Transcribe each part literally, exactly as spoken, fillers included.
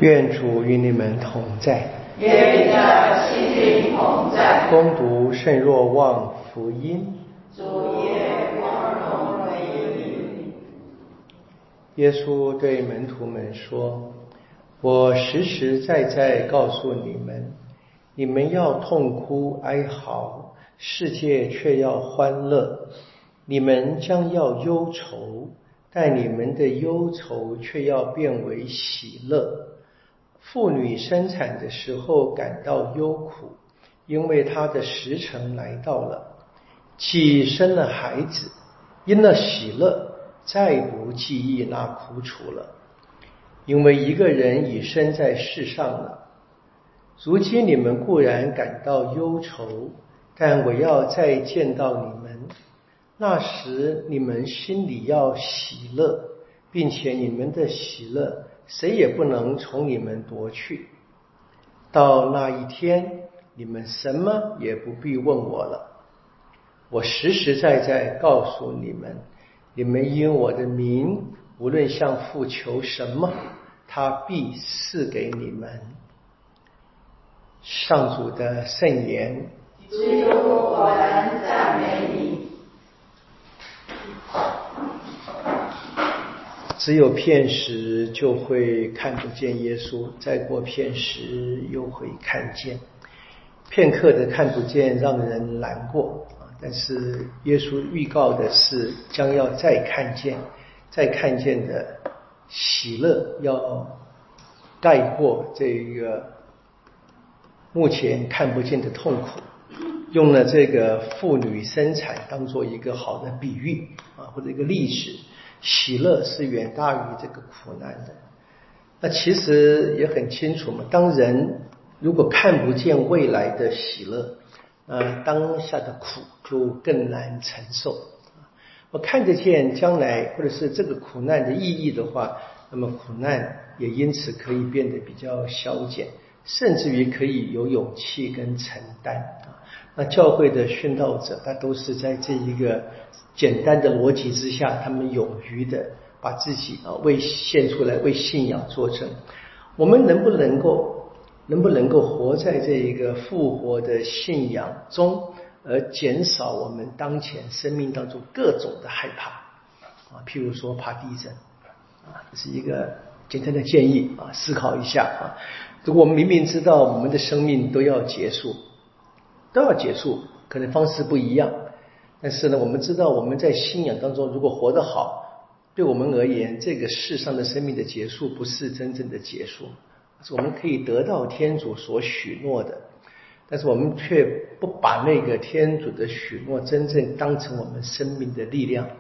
愿主与你们同在， 愿你的心灵同在。 恭读圣若望福音。 主耶，光荣归于你。 耶稣对门徒们说：我实实在在告诉你们，你们要痛哭哀嚎，世界却要欢乐；你们将要忧愁，但你们的忧愁却要变为喜乐。妇女生产的时候感到忧苦，因为她的时辰来到了，既生了孩子，因了喜乐，再不记忆那苦楚了，因为一个人已生在世上了。如今你们固然感到忧愁，但我要再见到你们，那时你们心里要喜乐，并且你们的喜乐谁也不能从你们夺去。到那一天，你们什么也不必问我了。我实实在在告诉你们，你们因我的名无论向父求什么，他必赐给你们。上主的圣言。 基督，我们赞美你。 只有片时就会看不见耶稣，再过片时又会看见。片刻的看不见让人难过，但是耶稣预告的是将要再看见，再看见的喜乐要盖过这个目前看不见的痛苦。用了这个妇女生产当做一个好的比喻啊，或者一个历史。喜乐是远大于这个苦难的。那其实也很清楚嘛，当人如果看不见未来的喜乐，呃，当下的苦就更难承受。我看得见将来或者是这个苦难的意义的话，那么苦难也因此可以变得比较消减，甚至于可以有勇气跟承担啊。那教会的殉道者，他都是在这一个简单的逻辑之下，他们勇于的把自己啊为献出来，为信仰作证。我们能不能够能不能够活在这一个复活的信仰中，而减少我们当前生命当中各种的害怕啊？譬如说怕地震啊，这是一个简单的建议啊，思考一下啊。如果我们明明知道我们的生命都要结束，都要结束，可能方式不一样。但是呢，我们知道我们在信仰当中如果活得好，对我们而言，这个世上的生命的结束不是真正的结束，是我们可以得到天主所许诺的，但是我们却不把那个天主的许诺真正当成我们生命的力量，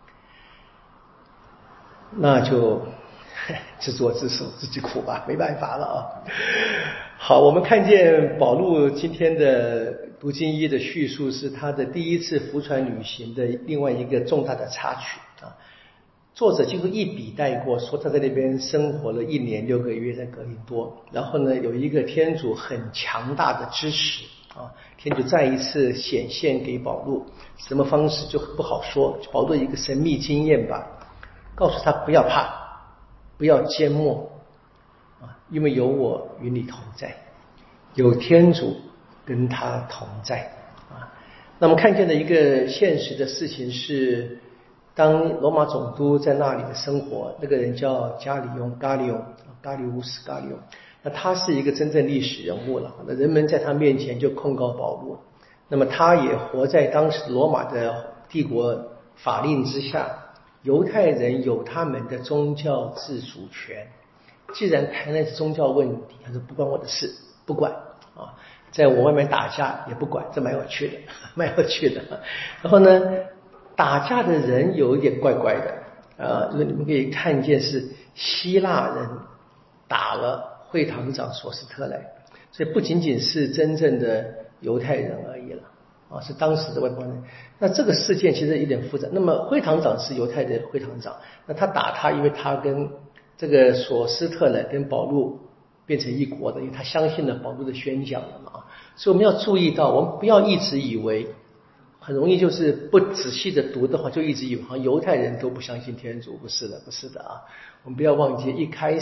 那就自作自受，自己苦吧，没办法了啊。好，我们看见保禄今天的读经一的叙述是他的第一次福传旅行的另外一个重大的插曲啊。作者几乎一笔带过，说他在那边生活了一年六个月在格林多，然后呢有一个天主很强大的支持啊，天主再一次显现给保禄，什么方式就不好说，保禄一个神秘经验吧，告诉他不要怕，不要缄默啊，因为有我与你同在，有天主跟他同在啊。那么看见的一个现实的事情是，当罗马总督在那里的生活，那个人叫加里翁，加里翁，加里乌斯，加里翁。那他是一个真正历史人物了，那人们在他面前就控告保禄。那么他也活在当时罗马的帝国法令之下，犹太人有他们的宗教自主权。既然谈的是宗教问题，他说不关我的事，不管啊，在我外面打架也不管，这蛮有趣的，蛮有趣的。然后呢，打架的人有一点怪怪的啊，就是你们可以看见是希腊人打了会堂长索斯特莱，所以不仅仅是真正的犹太人而已了啊，是当时的外邦人。那这个事件其实有点复杂。那么会堂长是犹太的会堂长，那他打他，因为他跟这个索斯特莱跟保禄变成一国的，因为他相信了保禄的宣讲了嘛。所以我们要注意到，我们不要一直以为，很容易就是不仔细的读的话，就一直以为好像犹太人都不相信天主，不是的，不是的啊。我们不要忘记，一开始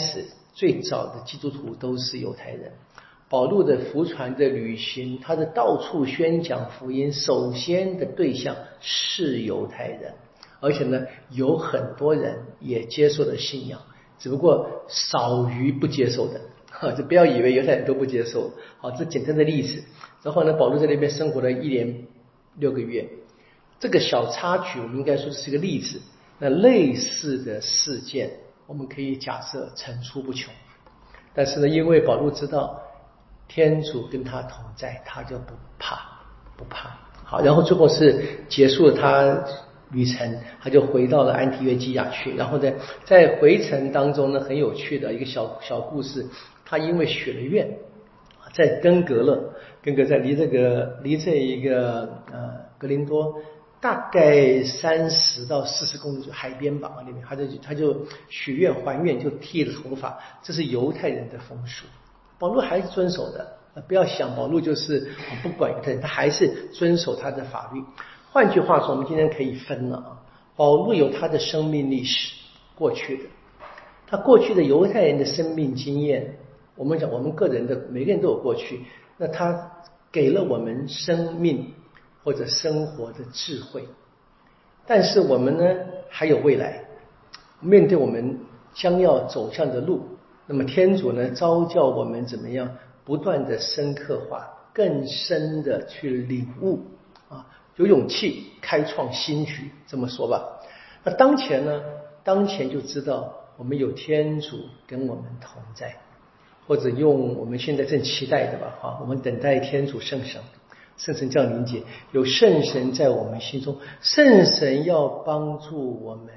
最早的基督徒都是犹太人。保禄的福传的旅行，他的到处宣讲福音，首先的对象是犹太人，而且呢，有很多人也接受了信仰，只不过少于不接受的。哈，就不要以为犹太人都不接受。好，这简单的例子。然后呢，保禄在那边生活了一年六个月。这个小插曲，我们应该说是一个例子。那类似的事件，我们可以假设层出不穷。但是呢，因为保禄知道天主跟他同在，他就不怕，不怕。好，然后最后是结束了他旅程，他就回到了安提约基亚去。然后呢，在回程当中呢，很有趣的一个小小故事，他因为许了愿，在根格勒，根格在离这个离这一个呃格林多大概三十到四十公里，就海边吧，那边他就他就许愿还愿，就剃了头发，这是犹太人的风俗。保禄还是遵守的，不要想保禄就是不管犹太人，他还是遵守他的法律。换句话说，我们今天可以分了啊。保禄有他的生命历史，过去的，他过去的犹太人的生命经验，我们讲我们个人的每个人都有过去，那他给了我们生命或者生活的智慧。但是我们呢还有未来，面对我们将要走向的路。那么天主呢召叫我们怎么样不断的深刻化，更深的去领悟啊，有勇气开创新局，这么说吧。那当前呢当前就知道我们有天主跟我们同在，或者用我们现在正期待的吧啊，我们等待天主圣神圣神降临节，有圣神在我们心中，圣神要帮助我们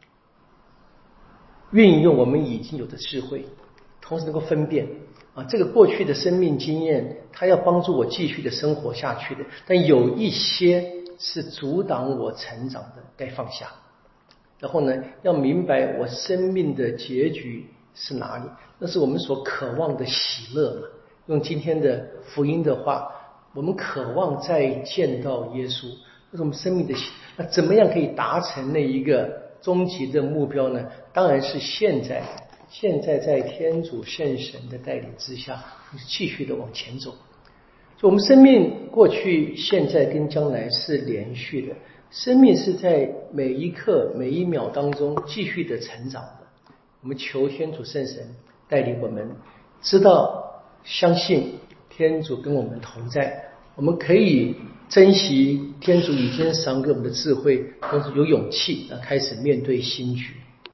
运用我们已经有的智慧，同时能够分辨啊，这个过去的生命经验，它要帮助我继续的生活下去的，但有一些是阻挡我成长的，该放下。然后呢，要明白我生命的结局是哪里，那是我们所渴望的喜乐嘛。用今天的福音的话，我们渴望再见到耶稣，那是我们生命的喜。那怎么样可以达成那一个终极的目标呢？当然是现在，现在在天主圣神的带领之下，继续的往前走。就我们生命过去、现在跟将来是连续的，生命是在每一刻、每一秒当中继续的成长的。我们求天主圣神带领我们，知道、相信天主跟我们同在，我们可以珍惜天主已经赏给我们的智慧，同时有勇气啊，开始面对新局。